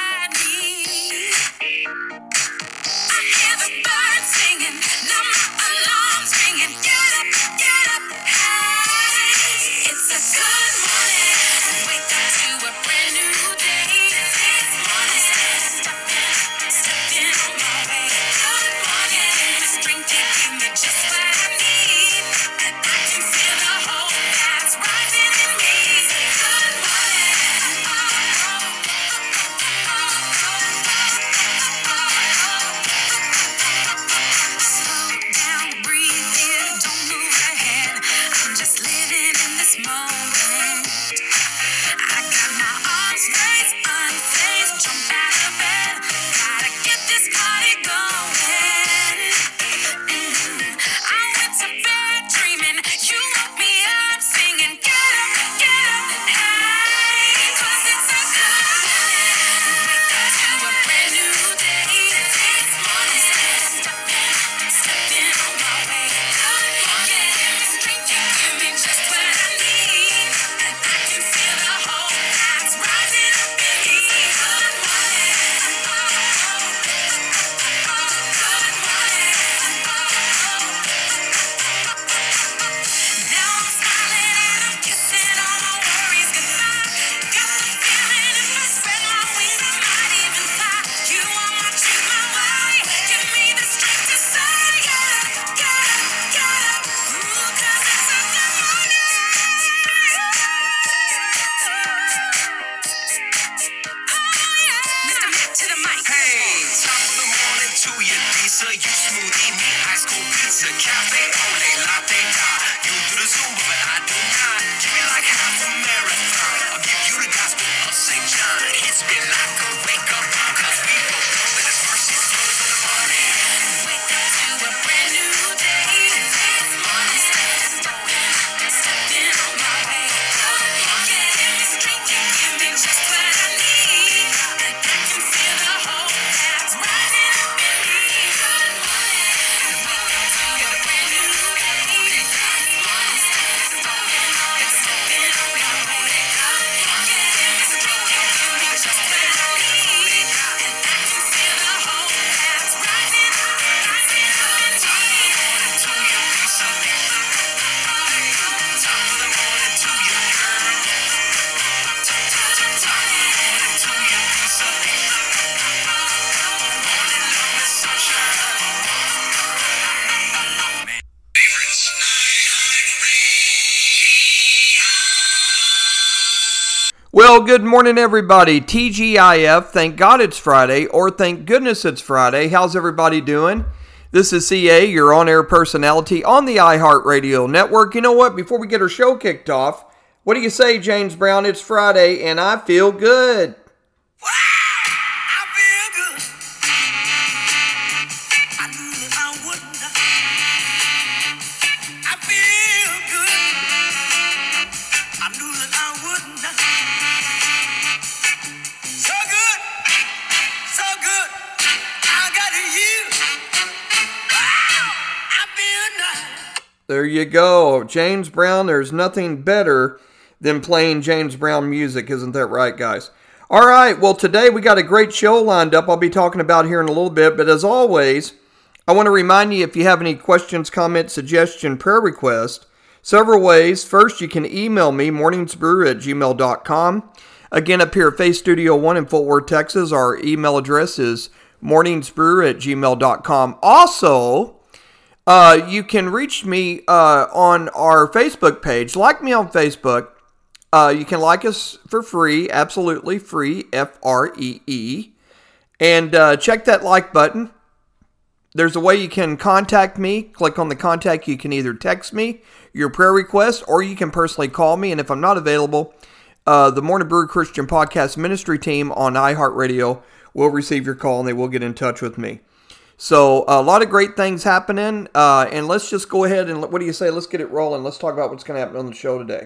Well, good morning, everybody. TGIF, thank God it's Friday, or thank goodness it's Friday. How's everybody doing? This is CA, your on-air personality on the iHeartRadio network. You know what? Before we get our show kicked off, what do you say, James Brown? It's Friday, and I feel good. There you go. James Brown, there's nothing better than playing James Brown music. Isn't that right, guys? All right, well, today we got a great show lined up I'll be talking about here in a little bit. But as always, I want to remind you, if you have any questions, comments, suggestion, prayer requests, several ways. First, you can email me, morningsbrew@gmail.com. Again, up here at Faith Studio 1 in Fort Worth, Texas, our email address is morningsbrew@gmail.com. Also, you can reach me on our Facebook page. Like me on Facebook. You can like us for free, absolutely free, Free. And check that like button. There's a way you can contact me. Click on the contact. You can either text me your prayer request, or you can personally call me. And if I'm not available, the Morning Brew Christian Podcast Ministry team on iHeartRadio will receive your call, and they will get in touch with me. So a lot of great things happening, and let's just go ahead and, what do you say, let's get it rolling. Let's talk about what's going to happen on the show today.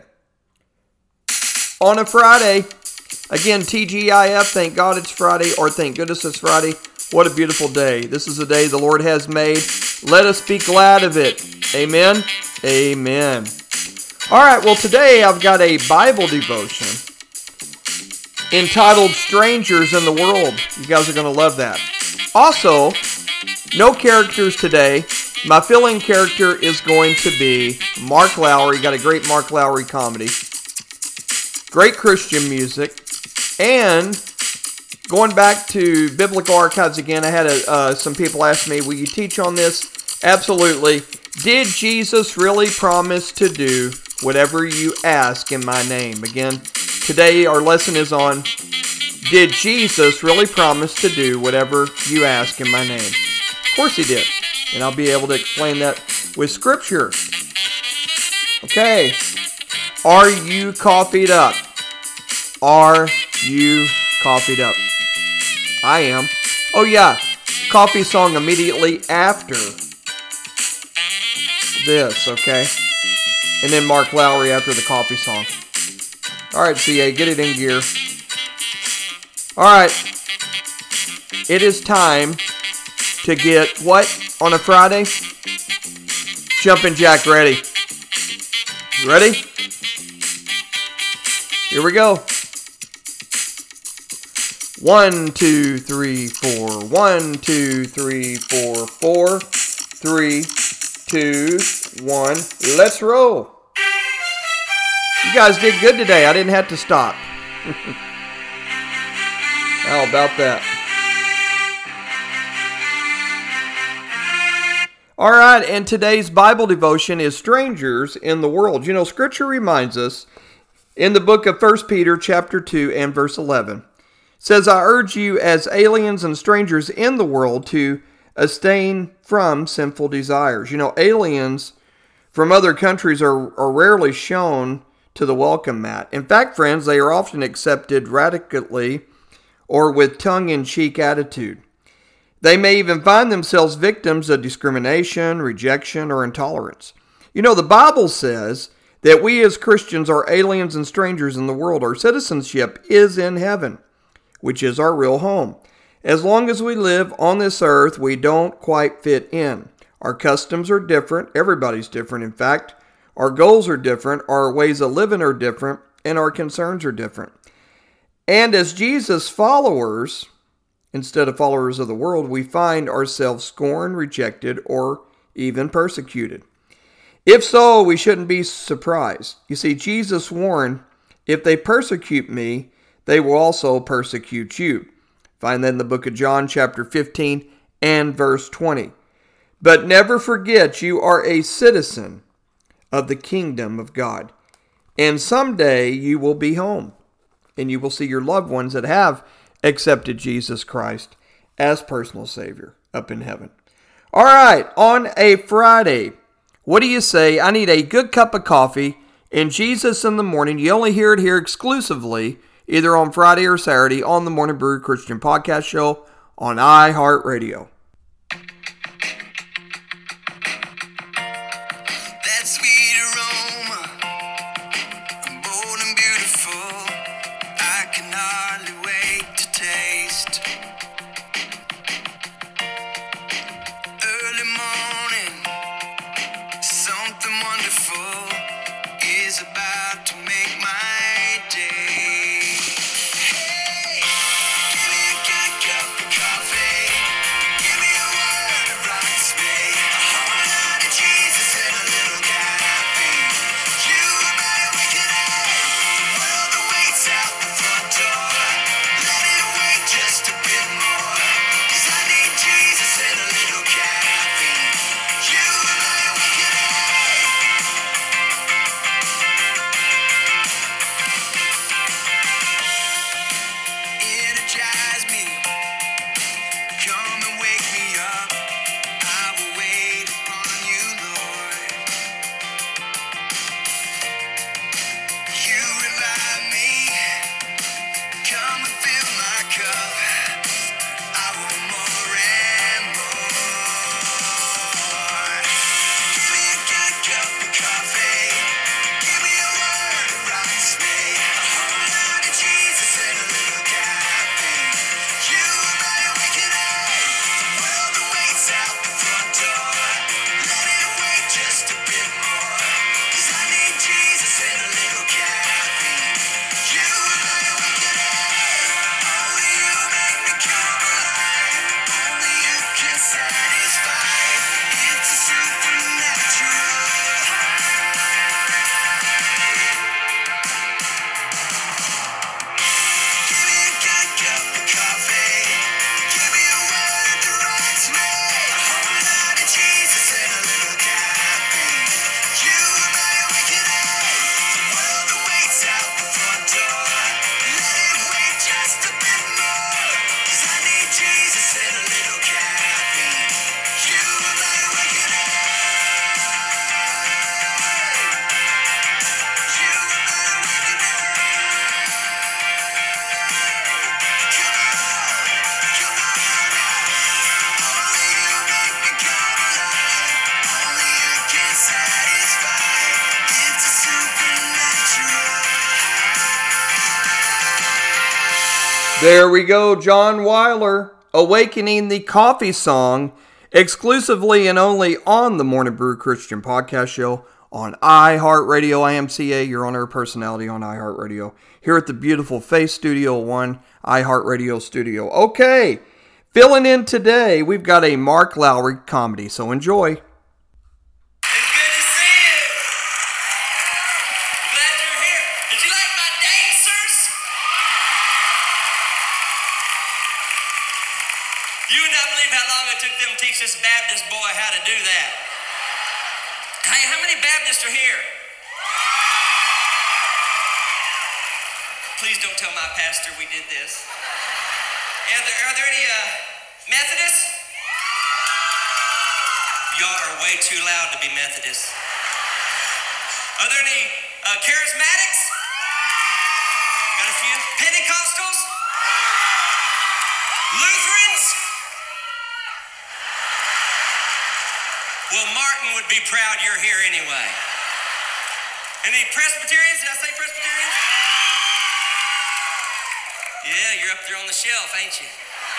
On a Friday, again, TGIF, thank God it's Friday, or thank goodness it's Friday. What a beautiful day. This is the day the Lord has made. Let us be glad of it. Amen? Amen. All right, well, today I've got a Bible devotion. entitled Strangers in the World. You guys are going to love that. Also, no characters today. My fill-in character is going to be Mark Lowry. Got a great Mark Lowry comedy. Great Christian music. And going back to Biblical Archives again, I had some people ask me, will you teach on this? Absolutely. Did Jesus really promise to do whatever you ask in my name? Again, today our lesson is on, did Jesus really promise to do whatever you ask in my name? Of course he did. And I'll be able to explain that with Scripture. Okay. Are you coffeeed up? Are you coffeeed up? I am. Oh yeah. Coffee song immediately after this, okay? And then Mark Lowry after the coffee song. Alright, CA, get it in gear. Alright. It is time to get what on a Friday? Jumpin' Jack ready. You ready? Here we go. 1, 2, 3, 4. 1, 2, 3, 4, 4. 3, 2, 1. Let's roll. You guys did good today. I didn't have to stop. How about that? All right, and today's Bible devotion is Strangers in the World. You know, Scripture reminds us in the book of 1 Peter chapter 2 and verse 11. It says, I urge you as aliens and strangers in the world to abstain from sinful desires. You know, aliens from other countries are rarely shown to the welcome mat. In fact, friends, they are often accepted radically or with tongue-in-cheek attitude. They may even find themselves victims of discrimination, rejection, or intolerance. You know, the Bible says that we as Christians are aliens and strangers in the world. Our citizenship is in heaven, which is our real home. As long as we live on this earth, we don't quite fit in. Our customs are different. Everybody's different, in fact. Our goals are different. Our ways of living are different. And our concerns are different. And as Jesus followers, instead of followers of the world, we find ourselves scorned, rejected, or even persecuted. If so, we shouldn't be surprised. You see, Jesus warned, if they persecute me, they will also persecute you. Find that in the book of John, chapter 15 and verse 20. But never forget you are a citizen of the kingdom of God. And someday you will be home. And you will see your loved ones that have accepted Jesus Christ as personal Savior up in heaven. All right, on a Friday, what do you say? I need a good cup of coffee and Jesus in the morning. You only hear it here exclusively, either on Friday or Saturday, on the Morning Brew Christian Podcast Show on iHeartRadio. That sweet aroma, bold and beautiful, I can hardly wait to taste. Early morning, something wonderful is about to make my day. Hey, give me a good cup of coffee. There we go, John Weiler, Awakening the Coffee Song, exclusively and only on the Morning Brew Christian Podcast Show on iHeartRadio. I am CA, your on-air personality on iHeartRadio, here at the beautiful Face Studio One, iHeartRadio studio. Okay, filling in today, we've got a Mark Lowry comedy, so enjoy. You would not believe how long it took them to teach this Baptist boy how to do that. Hey, how many Baptists are here? Please don't tell my pastor we did this. Are there any Methodists? Y'all are way too loud to be Methodists. Are there any Charismatics? Got a few. Pentecostals? Lutherans? Well, Martin would be proud you're here anyway. Any Presbyterians? Did I say Presbyterians? Yeah, you're up there on the shelf, ain't you?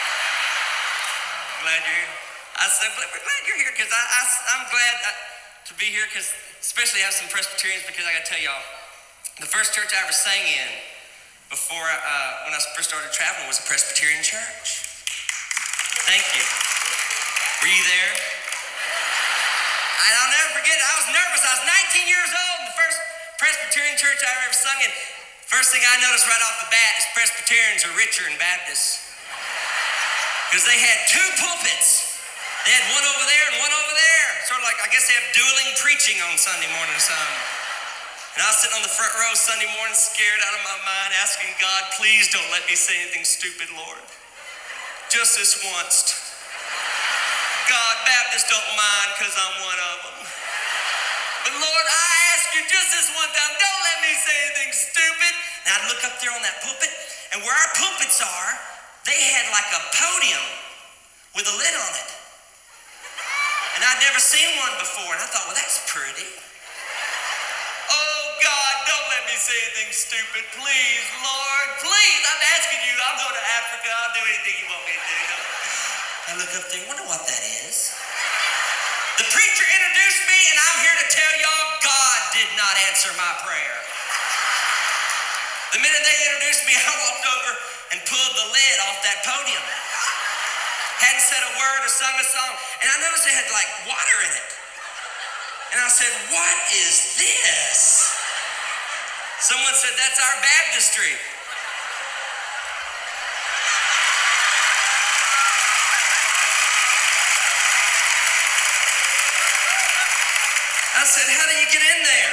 Glad you're here. We're glad you're here because I'm glad to be here because especially have some Presbyterians because I got to tell y'all, the first church I ever sang in before when I first started traveling was a Presbyterian church. Thank you. Were you there? And I'll never forget, I was nervous. I was 19 years old, the first Presbyterian church I ever sung in. First thing I noticed right off the bat is Presbyterians are richer than Baptists. Because they had two pulpits. They had one over there and one over there. Sort of like, I guess they have dueling preaching on Sunday morning or something. And I was sitting on the front row Sunday morning, scared out of my mind, asking God, please don't let me say anything stupid, Lord. Just this once. God, Baptists don't mind because I'm one of them. But Lord, I ask you just this one time, don't let me say anything stupid. And I'd look up there on that pulpit, and where our pulpits are, they had like a podium with a lid on it. And I'd never seen one before, and I thought, well, that's pretty. Oh, God, don't let me say anything stupid. Please, Lord, please. I'm asking you. I'll go to Africa. I'll do anything you want me to do. I look up there, wonder what that is. The preacher introduced me, and I'm here to tell y'all God did not answer my prayer. The minute they introduced me, I walked over and pulled the lid off that podium. Hadn't said a word or sung a song, and I noticed it had like water in it. And I said, what is this? Someone said, that's our baptistry. I said, how do you get in there?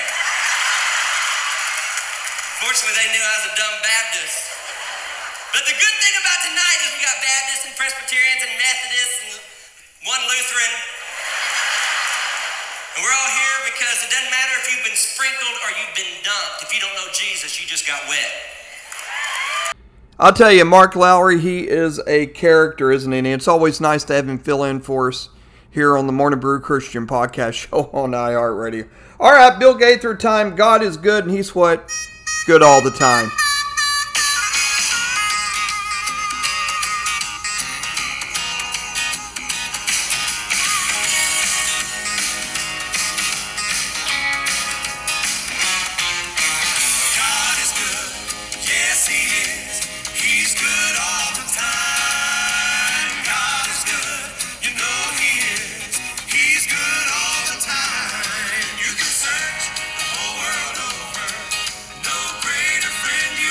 Fortunately, they knew I was a dumb Baptist. But the good thing about tonight is we got Baptists and Presbyterians and Methodists and one Lutheran. And we're all here because it doesn't matter if you've been sprinkled or you've been dunked. If you don't know Jesus, you just got wet. I'll tell you, Mark Lowry, he is a character, isn't he? And it's always nice to have him fill in for us here on the Morning Brew Christian Podcast Show on iHeartRadio. All right, Bill Gaither time. God is good, and he's what? Good all the time. God is good. Yes, He is. He's good all the time. God is good. You know He is. He's good all the time. You can search the whole world over. No greater friend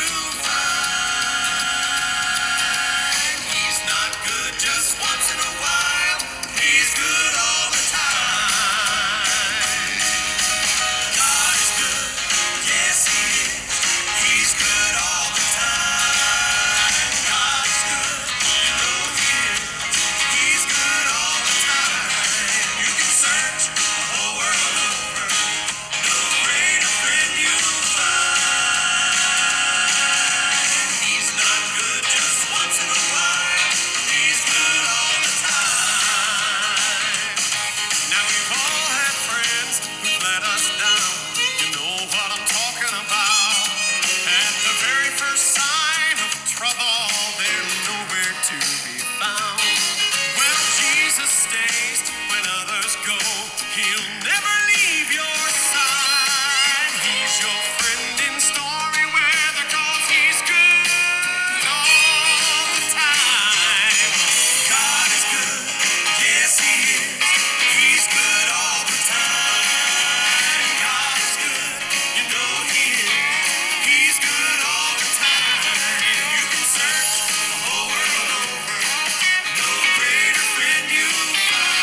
stays when others go. He'll never leave your side. He's your friend in stormy weather, 'cause he's good all the time. God is good, yes he is. He's good all the time. God is good, you know he is. He's good all the time. You can search the whole world over, no greater friend you'll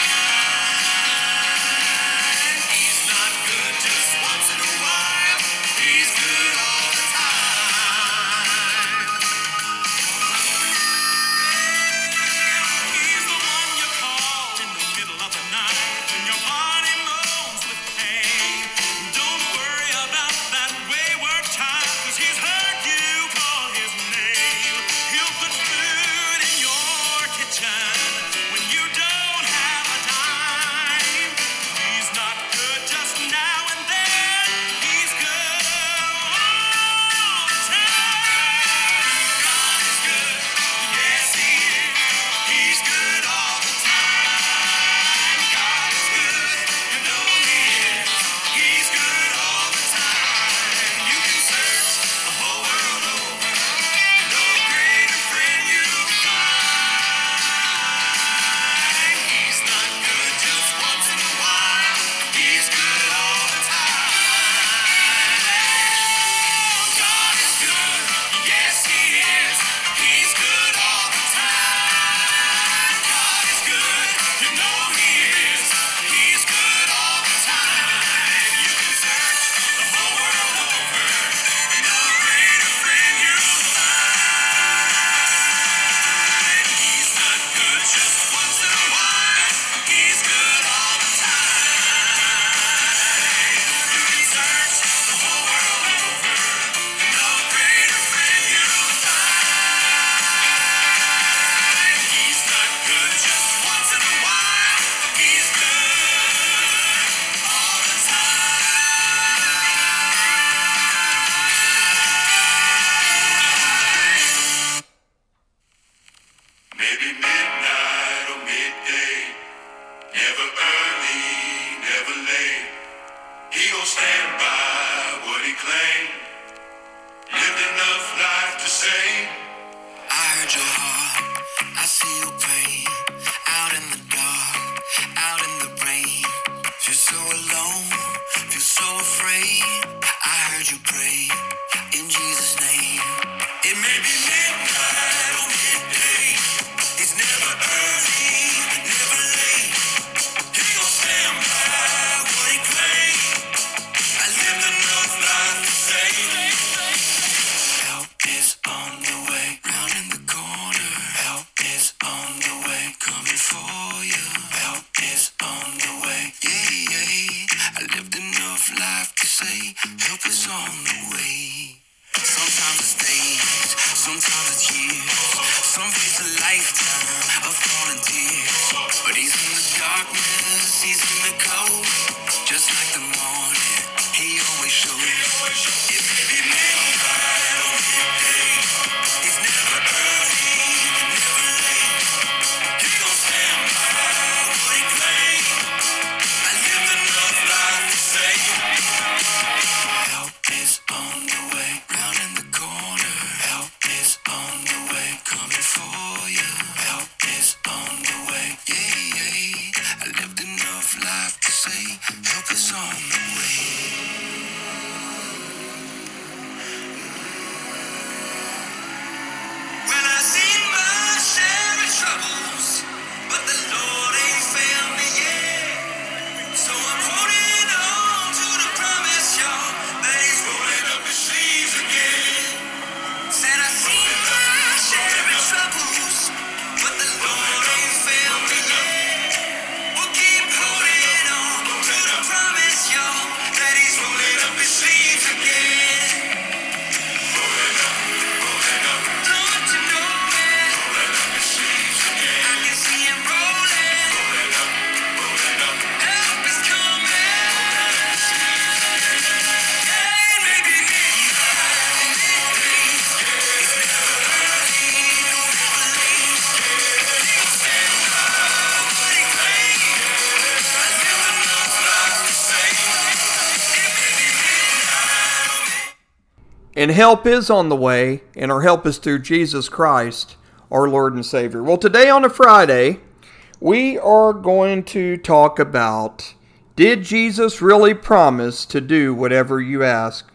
find. He's not good just once in a while. He's good all the time. He's the one you call in the middle of the night when your body moans with pain. Don't worry about that wayward child, 'cause he's heard you call his name. He'll put food in your kitchen when you don't have a dime. He's not good just now and then. He's good all the time. God is good, yes he is. He's good all the time. God is good, you know he is. He's good all the time. You can search the whole world over, no greater friend you'll find. He's not good just once in a while. He's good all the time. God is good, yes he is. He's good all the time. God is good, you know he is. He's good all the time. You can search the whole world over, no greater friend you'll find. He's not good just once in a while. He's good all the time. You can search the whole world over, no greater friend you'll find. He's not good just once in a while. He's good all the time. Maybe midnight or midday, never early, never late. He gon' stand by what he claimed. Lived enough life to say, I heard your heart, I see your pain. Out in the dark, out in the rain. Feel so alone, feel so afraid. I heard you pray in Jesus' name. It may be midnight or midday. It's never early, never late. He gon' stand by what he claimed. I lived enough life to say, help is on the way, round in the corner. Help is on the way, coming for you. Help is on the way, yeah, yeah. I lived enough life to say, help is on the way. Sometimes it's days, sometimes it's years. Some days a lifetime of falling tears. But he's in the darkness, he's in the cold. Just like the morning, he always shows. It may be midnight or midday. He's never early, never late. He gon' stand by what he claimed. I lived enough life to say, help is And help is on the way, and our help is through Jesus Christ, our Lord and Savior. Well, today on a Friday, we are going to talk about, did Jesus really promise to do whatever you ask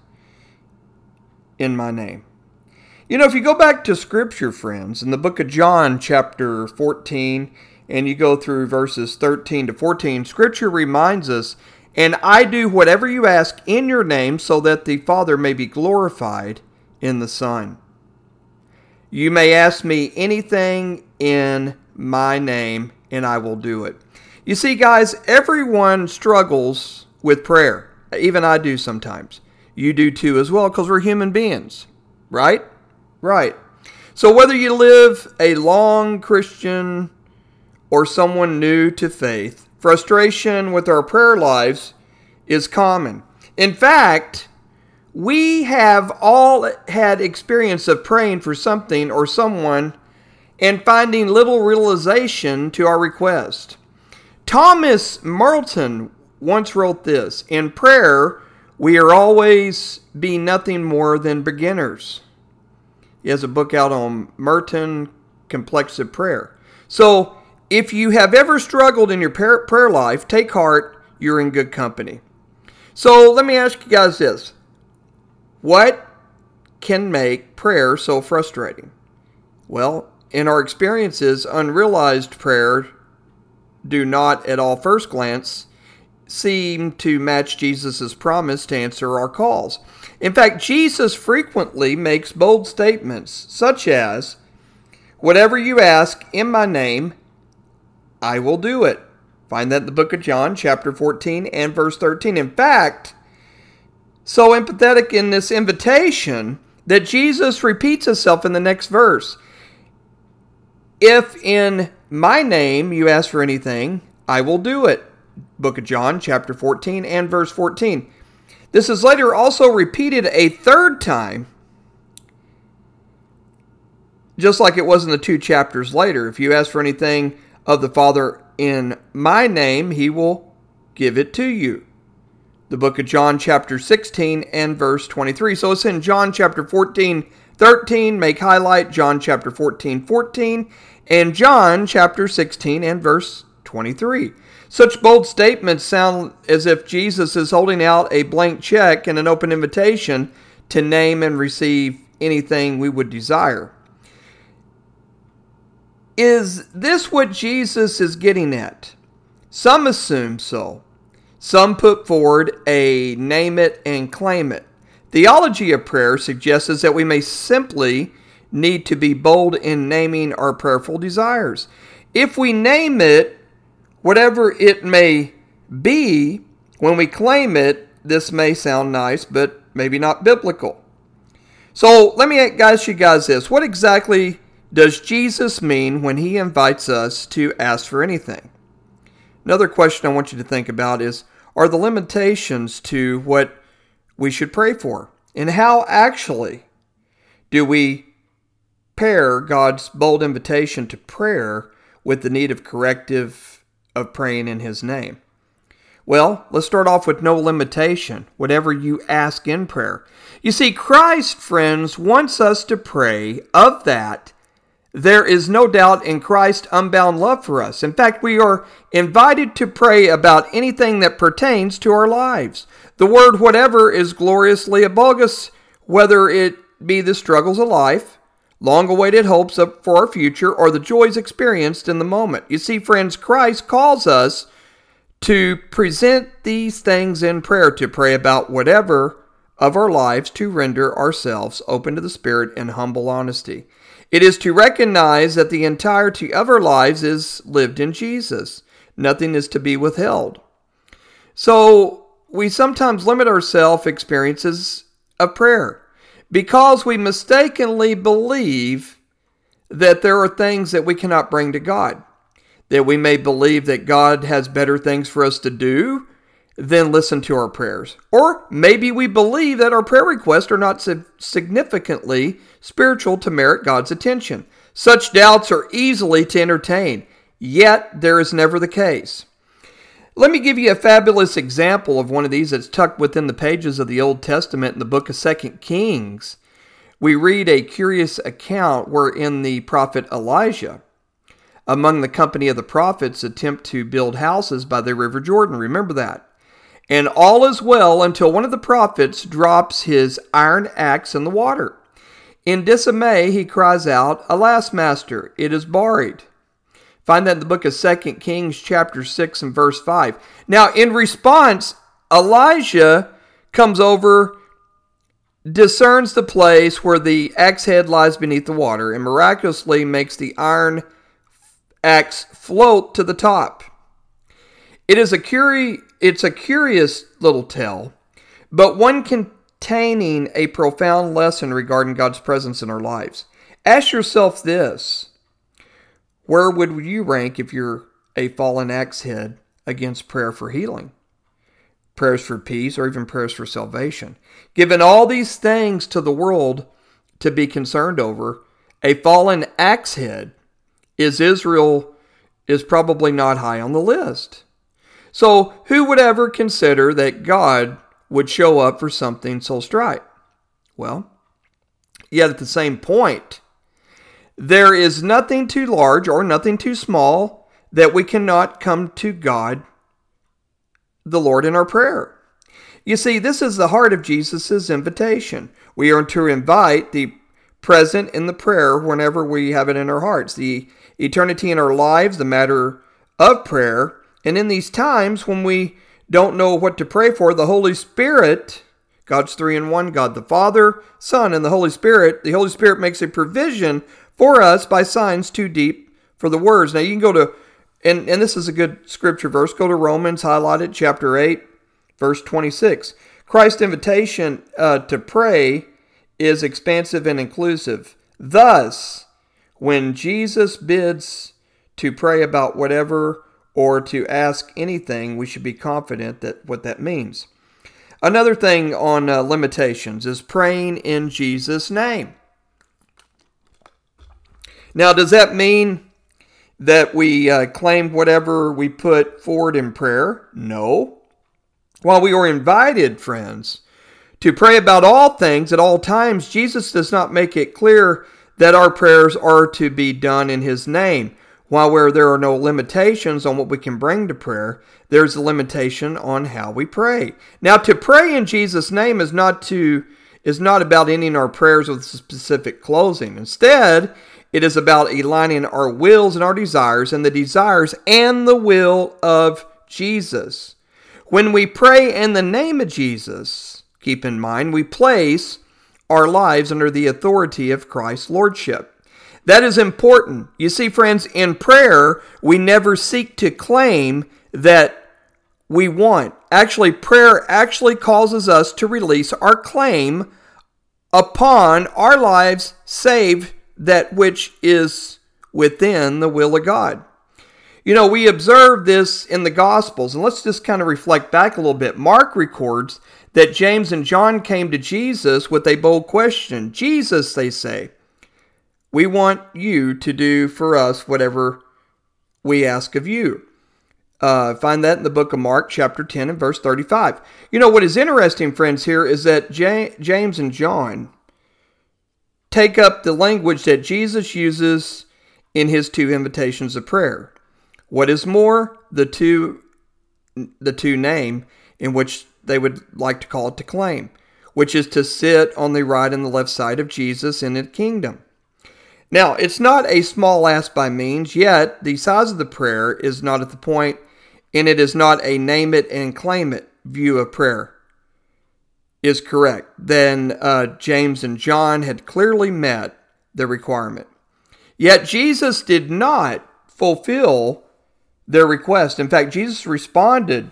in my name? You know, if you go back to Scripture, friends, in the book of John, chapter 14, and you go through verses 13 to 14, Scripture reminds us, and I do whatever you ask in your name, so that the Father may be glorified in the Son. You may ask me anything in my name, and I will do it. You see, guys, everyone struggles with prayer. Even I do sometimes. You do too as well, because we're human beings, right? Right. So whether you live a long Christian or someone new to faith, frustration with our prayer lives is common. In fact, we have all had experience of praying for something or someone and finding little realization to our request. Thomas Merton once wrote this, "In prayer, we are always be nothing more than beginners." He has a book out on Merton Complexive Prayer. So, if you have ever struggled in your prayer life, take heart, you're in good company. So, let me ask you guys this. What can make prayer so frustrating? Well, in our experiences, unrealized prayer do not, at all first glance, seem to match Jesus' promise to answer our calls. In fact, Jesus frequently makes bold statements, such as, "Whatever you ask in my name, I will do it." Find that in the book of John, chapter 14 and verse 13. In fact, so empathetic in this invitation that Jesus repeats himself in the next verse. "If in my name you ask for anything, I will do it." Book of John, chapter 14 and verse 14. This is later also repeated a third time, just like it was in the 2 chapters later. "If you ask for anything of the Father in my name, he will give it to you." The book of John, chapter 16 and verse 23. So it's in John chapter 14, 13, make highlight John chapter 14, 14, and John chapter 16 and verse 23. Such bold statements sound as if Jesus is holding out a blank check and an open invitation to name and receive anything we would desire. Is this what Jesus is getting at? Some assume so. Some put forward a name it and claim it. Theology of prayer suggests that we may simply need to be bold in naming our prayerful desires. If we name it, whatever it may be, when we claim it, this may sound nice, but maybe not biblical. So let me ask you guys this. What exactly does Jesus mean when he invites us to ask for anything? Another question I want you to think about is, are the limitations to what we should pray for? And how actually do we pair God's bold invitation to prayer with the need of corrective of praying in his name? Well, let's start off with no limitation, whatever you ask in prayer. You see, Christ, friends, wants us to pray of that. There is no doubt in Christ's unbound love for us. In fact, we are invited to pray about anything that pertains to our lives. The word whatever is gloriously bogus, whether it be the struggles of life, long-awaited hopes for our future, or the joys experienced in the moment. You see, friends, Christ calls us to present these things in prayer, to pray about whatever of our lives, to render ourselves open to the Spirit in humble honesty. It is to recognize that the entirety of our lives is lived in Jesus. Nothing is to be withheld. So we sometimes limit our self-experiences of prayer because we mistakenly believe that there are things that we cannot bring to God. That we may believe that God has better things for us to do than listen to our prayers. Or maybe we believe that our prayer requests are not significantly spiritual to merit God's attention. Such doubts are easily to entertain, yet there is never the case. Let me give you a fabulous example of one of these that's tucked within the pages of the Old Testament in the book of 2 Kings. We read a curious account wherein the prophet Elijah, among the company of the prophets, attempt to build houses by the river Jordan. Remember that. And all is well until one of the prophets drops his iron axe in the water. In dismay, he cries out, "Alas, master, it is buried." Find that in the book of 2 Kings chapter 6 and verse 5. Now, in response, Elijah comes over, discerns the place where the axe head lies beneath the water, and miraculously makes the iron axe float to the top. It's a curious little tale, but one containing a profound lesson regarding God's presence in our lives. Ask yourself this: where would you rank if you're a fallen axe head against prayer for healing, prayers for peace, or even prayers for salvation? Given all these things to the world to be concerned over, a fallen axe head Israel is probably not high on the list. So who would ever consider that God would show up for something so trite? Well, yet at the same point, there is nothing too large or nothing too small that we cannot come to God, the Lord, in our prayer. You see, this is the heart of Jesus' invitation. We are to invite the present in the prayer whenever we have it in our hearts. The eternity in our lives, the matter of prayer. And in these times when we don't know what to pray for, the Holy Spirit, God's three in one, God the Father, Son, and the Holy Spirit makes a provision for us by signs too deep for the words. Now you can go to, and this is a good scripture verse, go to Romans, highlighted, chapter 8, verse 26. Christ's invitation to pray is expansive and inclusive. Thus, when Jesus bids to pray about whatever or to ask anything, we should be confident that what that means. Another thing on limitations is praying in Jesus' name. Now, does that mean that we claim whatever we put forward in prayer? No. While we are invited, friends, to pray about all things at all times, Jesus does not make it clear that our prayers are to be done in His name. While there are no limitations on what we can bring to prayer, there's a limitation on how we pray. Now, to pray in Jesus' name is not about ending our prayers with a specific closing. Instead, it is about aligning our wills and our desires and the desires and the will of Jesus. When we pray in the name of Jesus, keep in mind, we place our lives under the authority of Christ's Lordship. That is important. You see, friends, in prayer, we never seek to claim that we want. Actually, prayer actually causes us to release our claim upon our lives, save that which is within the will of God. You know, we observe this in the Gospels, and let's just kind of reflect back a little bit. Mark records that James and John came to Jesus with a bold question. Jesus, they say, we want you to do for us whatever we ask of you. Find that in the book of Mark, chapter 10 and verse 35. You know, what is interesting, friends, here is that James and John take up the language that Jesus uses in his two invitations of prayer. What is more, the two name in which they would like to call it to claim, which is to sit on the right and the left side of Jesus in the kingdom. Now, it's not a small ask by means, yet the size of the prayer is not at the point, and it is not a name it and claim it view of prayer is correct. Then James and John had clearly met the requirement. Yet Jesus did not fulfill their request. In fact, Jesus responded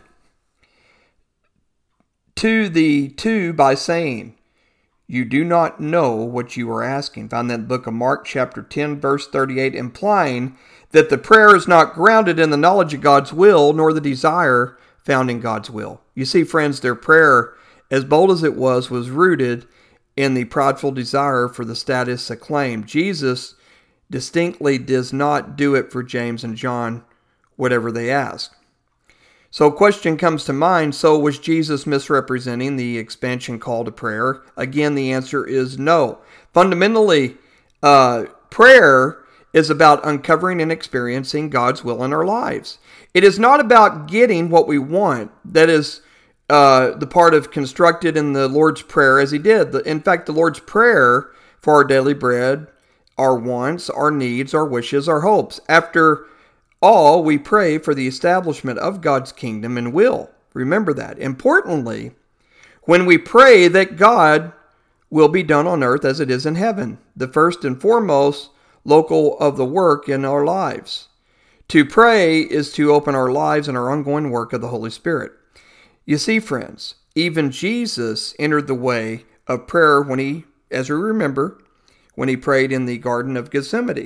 to the two by saying, you do not know what you are asking. Found that in the book of Mark, chapter 10, verse 38, implying that the prayer is not grounded in the knowledge of God's will, nor the desire found in God's will. You see, friends, their prayer, as bold as it was rooted in the prideful desire for the status acclaimed. Jesus distinctly does not do it for James and John, whatever they ask. So a question comes to mind, so was Jesus misrepresenting the expansion call to prayer? Again, the answer is no. Fundamentally, prayer is about uncovering and experiencing God's will in our lives. It is not about getting what we want. That is the part of constructed in the Lord's Prayer as he did. In fact, the Lord's Prayer for our daily bread, our wants, our needs, our wishes, our hopes. After all, we pray for the establishment of God's kingdom and will. Remember that. Importantly, when we pray that God will be done on earth as it is in heaven, the first and foremost local of the work in our lives. To pray is to open our lives and our ongoing work of the Holy Spirit. You see, friends, even Jesus entered the way of prayer when he, as we remember, when he prayed in the Garden of Gethsemane.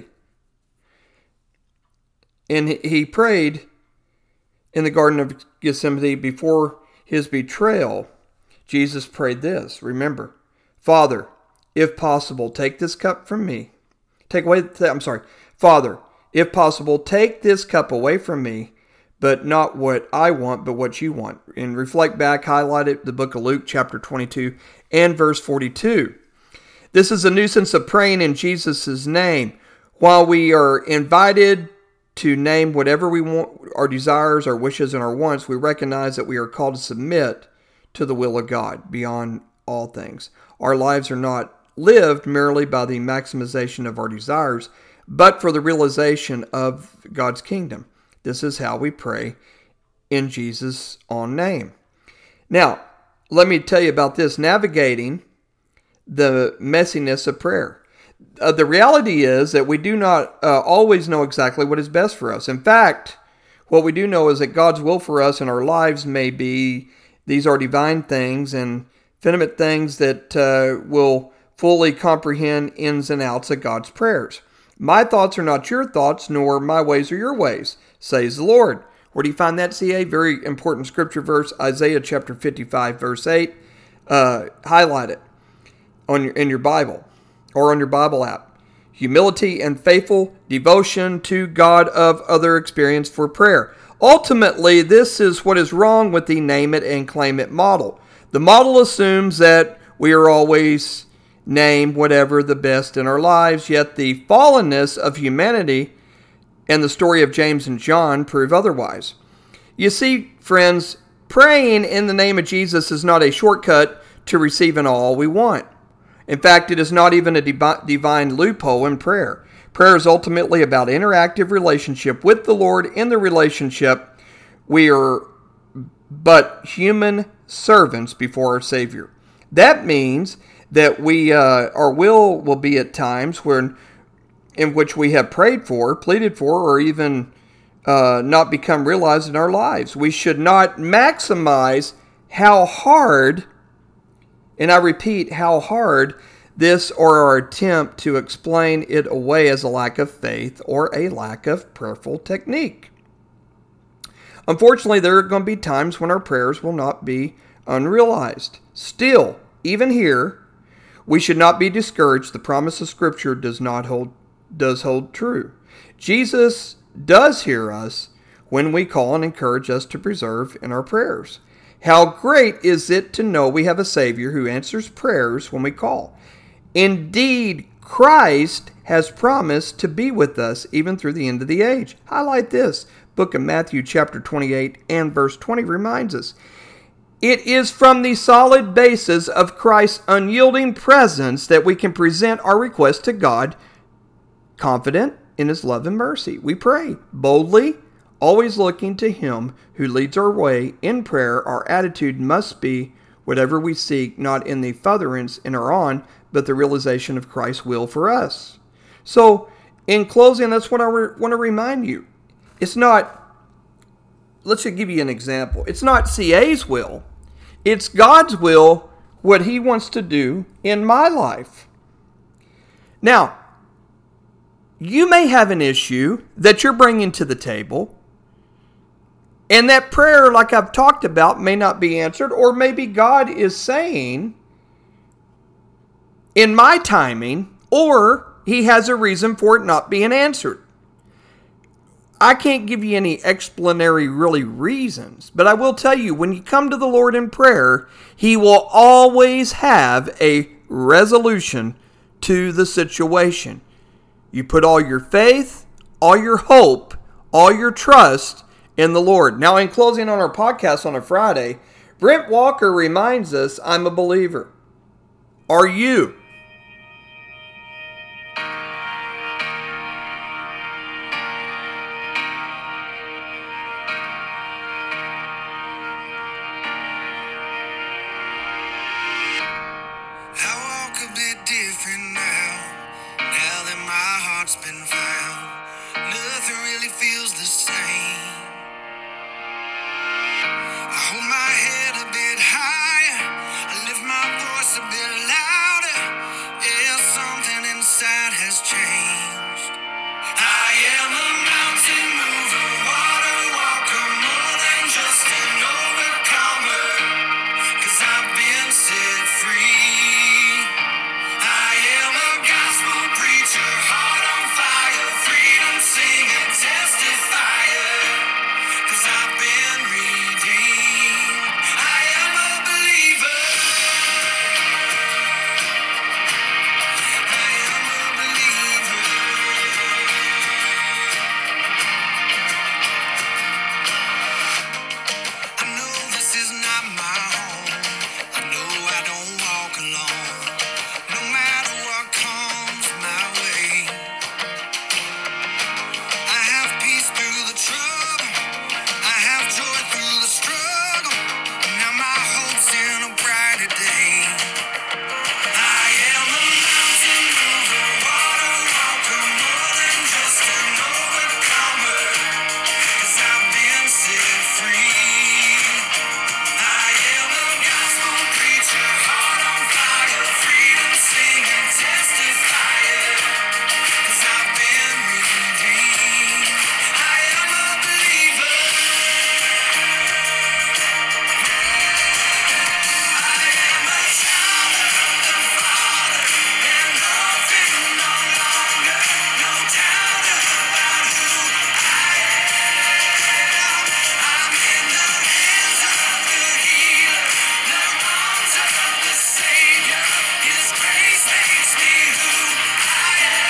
And he prayed in the Garden of Gethsemane before his betrayal. Jesus prayed this, remember, Father, if possible, take this cup from me. Father, if possible, take this cup away from me, but not what I want, but what you want. And reflect back, highlight it, the book of Luke, chapter 22 and verse 42. This is a nuisance of praying in Jesus' name. While we are invited to name whatever we want, our desires, our wishes, and our wants, we recognize that we are called to submit to the will of God beyond all things. Our lives are not lived merely by the maximization of our desires, but for the realization of God's kingdom. This is how we pray in Jesus' own name. Now, let me tell you about this, navigating the messiness of prayer. The reality is that we do not always know exactly what is best for us. In fact, what we do know is that God's will for us in our lives may be, these are divine things and infinite things that will fully comprehend ins and outs of God's prayers. My thoughts are not your thoughts, nor my ways are your ways, says the Lord. Where do you find that, CA? Very important scripture verse, Isaiah chapter 55, verse 8. Highlight it in your Bible or on your Bible app. Humility and faithful devotion to God of other experience for prayer. Ultimately, this is what is wrong with the name it and claim it model. The model assumes that we are always named whatever the best in our lives, yet the fallenness of humanity and the story of James and John prove otherwise. You see, friends, praying in the name of Jesus is not a shortcut to receiving all we want. In fact, it is not even a divine loophole in prayer. Prayer is ultimately about interactive relationship with the Lord. In the relationship, we are but human servants before our Savior. That means that our will be at times in which we have prayed for, pleaded for, or even not become realized in our lives. We should not maximize how hard, and I repeat, how hard this or our attempt to explain it away as a lack of faith or a lack of prayerful technique. Unfortunately, there are going to be times when our prayers will not be unrealized. Still, even here, we should not be discouraged. The promise of Scripture does hold true. Jesus does hear us when we call and encourage us to persevere in our prayers. How great is it to know we have a Savior who answers prayers when we call. Indeed, Christ has promised to be with us even through the end of the age. Highlight this. Book of Matthew chapter 28 and verse 20 reminds us. It is from the solid basis of Christ's unyielding presence that we can present our request to God, confident in His love and mercy. We pray boldly, always looking to Him who leads our way in prayer. Our attitude must be whatever we seek, not in the furtherance in our own, but the realization of Christ's will for us. So, in closing, that's what I want to remind you. It's not, let's just give you an example. It's not CA's will. It's God's will, what He wants to do in my life. Now, you may have an issue that you're bringing to the table, and that prayer, like I've talked about, may not be answered, or maybe God is saying, in my timing, or He has a reason for it not being answered. I can't give you any explanatory really reasons, but I will tell you, when you come to the Lord in prayer, He will always have a resolution to the situation. You put all your faith, all your hope, all your trust in the Lord. Now, in closing on our podcast on a Friday, Brent Walker reminds us, I'm a believer. Are you? I walk a bit different now that my heart's been found. Nothing really feels the same. I hold my head a bit higher, I lift my voice a bit louder. Yeah, something inside has changed. I am a mountain mover, water walker, more than just an overcomer, 'cause I've been set free. I am a gospel preacher, heart on fire, freedom singer, testifier, 'cause I've been redeemed. I am a believer. I am a believer. I know this is not my home. I know I don't walk alone. No matter what comes my way, I have peace through the trouble. I have joy through the struggle. Now my hope's in a brighter day. I am a mountain mover, water walker, more than just an overcomer, 'cause I've been set free. I am a gospel preacher, heart on fire, freedom singer, testifier, 'cause I've been redeemed. I am a believer. I am a child of the Father, and nothing no longer, no doubt about who I am. I'm in the hands of the healer, the arms of the Savior. His grace makes me who I am.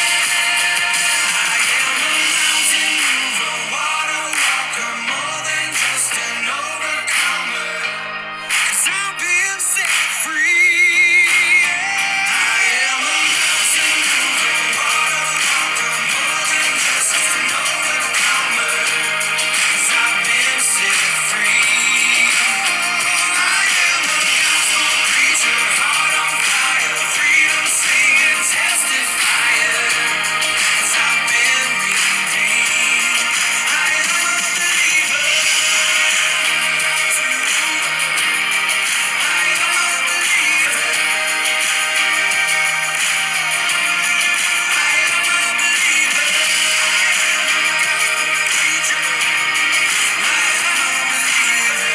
I am a mountain mover, water walker, more than just an overcomer, 'cause I've been set free. I am a mountain mover, water walker, more than just an overcomer, 'cause I've been set free. I am a gospel preacher, heart on fire, freedom singer, testifier, 'cause I've been redeemed. I am a believer. I am a believer. I am a believer. Preacher. I am a believer.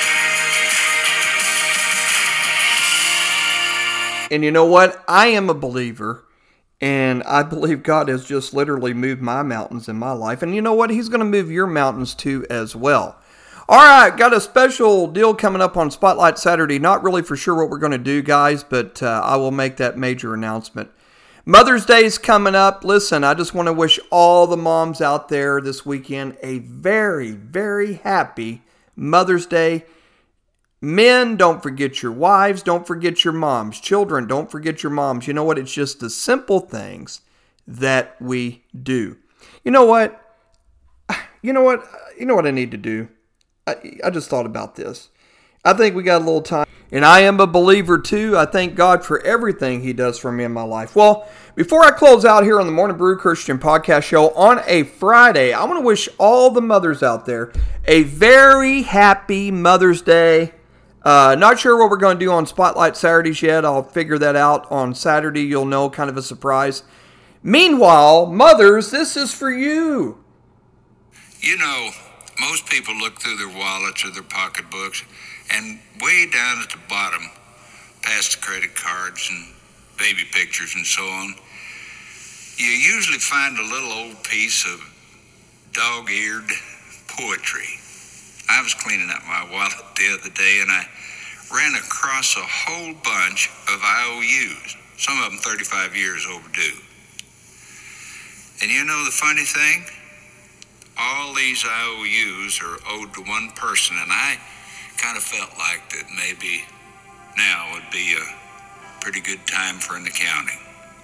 And you know what? I am a believer, and I believe God has just literally moved my mountains in my life. And you know what? He's going to move your mountains too as well. All right, got a special deal coming up on Spotlight Saturday. Not really for sure what we're going to do, guys, but I will make that major announcement. Mother's Day is coming up. Listen, I just want to wish all the moms out there this weekend a very, very happy Mother's Day. Men, don't forget your wives. Don't forget your moms. Children, don't forget your moms. You know what? It's just the simple things that we do. You know what? You know what I need to do? I just thought about this. I think we got a little time. And I am a believer too. I thank God for everything He does for me in my life. Well, before I close out here on the Morning Brew Christian Podcast Show on a Friday, I want to wish all the mothers out there a very happy Mother's Day. Not sure what we're going to do on Spotlight Saturdays yet. I'll figure that out on Saturday. You'll know, kind of a surprise. Meanwhile, mothers, this is for you. You know, most people look through their wallets or their pocketbooks, and way down at the bottom, past the credit cards and baby pictures and so on, you usually find a little old piece of dog-eared poetry. I was cleaning up my wallet the other day and I ran across a whole bunch of IOUs, some of them 35 years overdue. And you know the funny thing? All these IOUs are owed to one person, and I kind of felt like that maybe now would be a pretty good time for an accounting.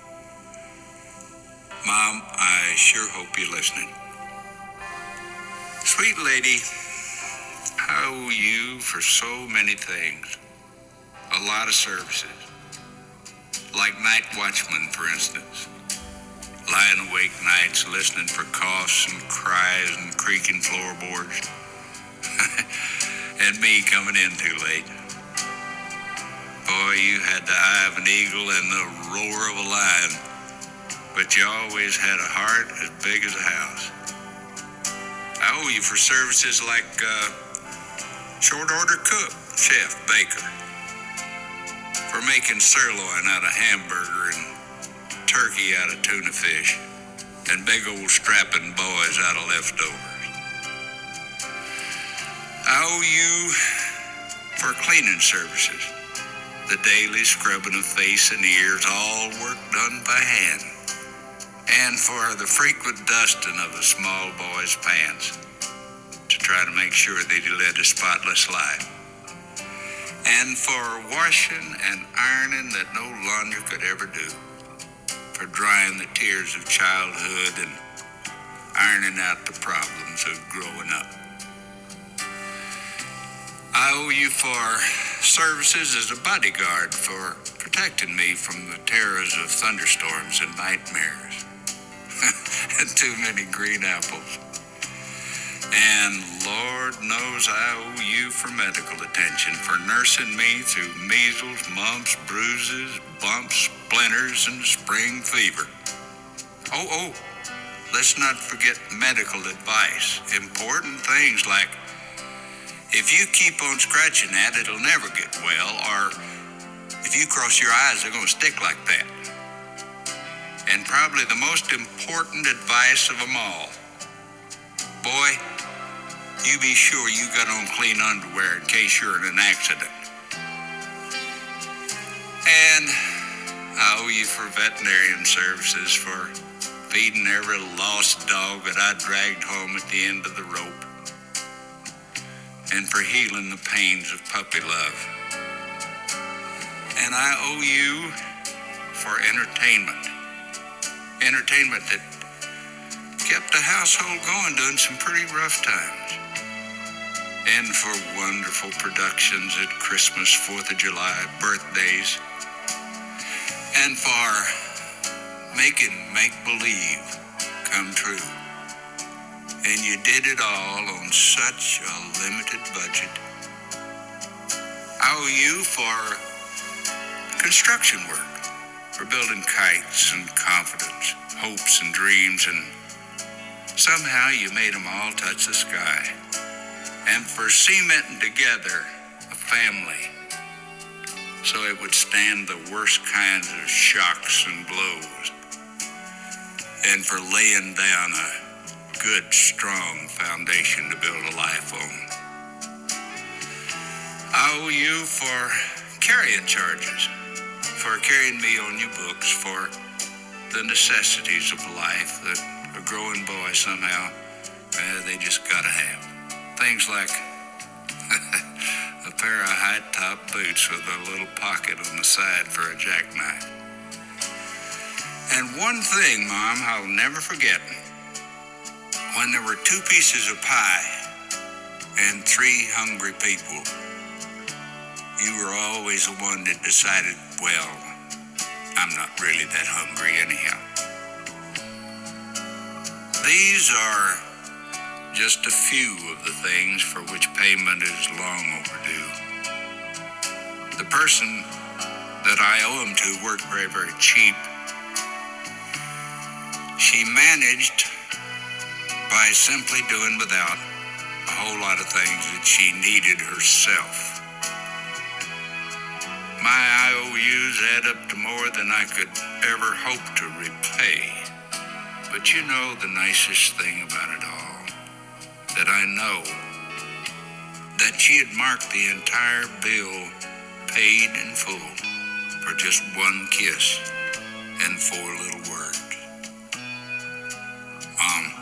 Mom, I sure hope you're listening. Sweet lady, I owe you for so many things. A lot of services. Like night watchman, for instance. Lying awake nights listening for coughs and cries and creaking floorboards. And me coming in too late. Boy, you had the eye of an eagle and the roar of a lion. But you always had a heart as big as a house. I owe you for services like short order cook, chef, baker. For making sirloin out of hamburger and turkey out of tuna fish. And big old strapping boys out of leftovers. I owe you for cleaning services. The daily scrubbing of face and ears, all work done by hand. And for the frequent dusting of the small boy's pants to try to make sure that he led a spotless life. And for washing and ironing that no laundry could ever do. For drying the tears of childhood and ironing out the problems of growing up. I owe you for services as a bodyguard for protecting me from the terrors of thunderstorms and nightmares. And too many green apples. And Lord knows I owe you for medical attention, for nursing me through measles, mumps, bruises, bumps, splinters, and spring fever. Oh, let's not forget medical advice. Important things like, if you keep on scratching that, it'll never get well, or if you cross your eyes, they're going to stick like that. And probably the most important advice of them all, boy, you be sure you got on clean underwear in case you're in an accident. And I owe you for veterinarian services, for feeding every lost dog that I dragged home at the end of the rope, and for healing the pains of puppy love. And I owe you for entertainment. Entertainment that kept the household going during some pretty rough times. And for wonderful productions at Christmas, 4th of July, birthdays. And for making make-believe come true. And you did it all on such a limited budget. I owe you for construction work. For building kites and confidence, hopes and dreams, and somehow you made them all touch the sky. And for cementing together a family so it would stand the worst kinds of shocks and blows. And for laying down a good, strong foundation to build a life on. I owe you for carrying charges. For carrying me on your books, for the necessities of life that a growing boy somehow, they just gotta have. Things like a pair of high-top boots with a little pocket on the side for a jackknife. And one thing, Mom, I'll never forget. When there were 2 pieces of pie and 3 hungry people, you were always the one that decided, well, I'm not really that hungry anyhow. These are just a few of the things for which payment is long overdue. The person that I owe them to worked very, very cheap. She managed by simply doing without a whole lot of things that she needed herself. My IOUs add up to more than I could ever hope to repay. But you know the nicest thing about it all? that I know that she had marked the entire bill paid in full for just one kiss and 4 little words. Mom,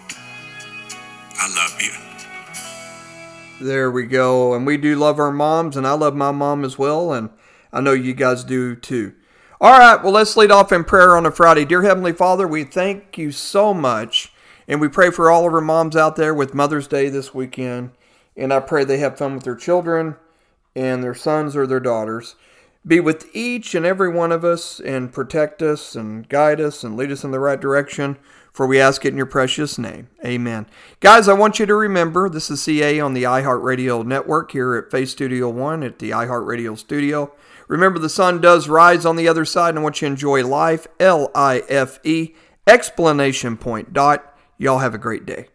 I love you. There we go. And we do love our moms, and I love my mom as well, and I know you guys do too. All right, well, let's lead off in prayer on a Friday. Dear Heavenly Father, we thank you so much, and we pray for all of our moms out there with Mother's Day this weekend, and I pray they have fun with their children and their sons or their daughters. Be with each and every one of us and protect us and guide us and lead us in the right direction. For we ask it in your precious name. Amen. Guys, I want you to remember, this is CA on the iHeartRadio network here at Faith Studio One at the iHeartRadio studio. Remember, the sun does rise on the other side, and I want you to enjoy life, LIFE, exclamation point, dot. Y'all have a great day.